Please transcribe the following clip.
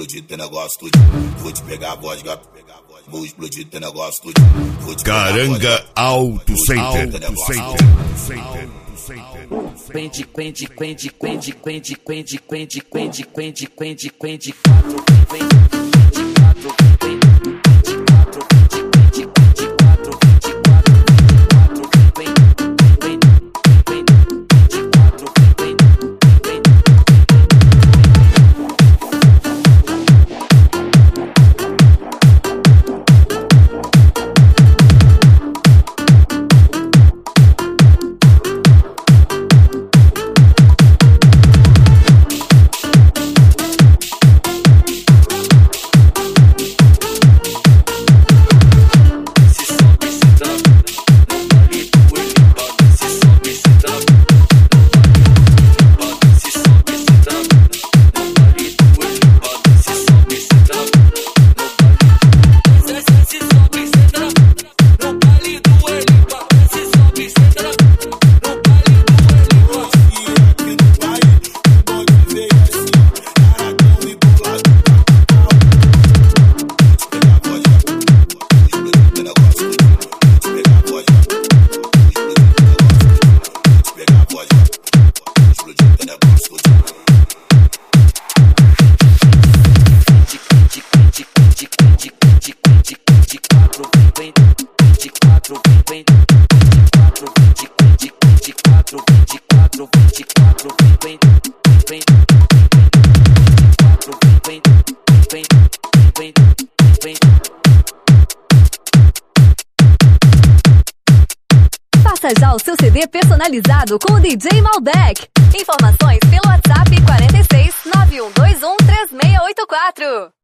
explodir teu negócio tudinho. Vou te pegar a vodka, vou explodir teu negócio tudinho. Caranga Auto Center. Faça já o seu CD personalizado com o DJ Malbec. Informações pelo WhatsApp 46 9121 3684.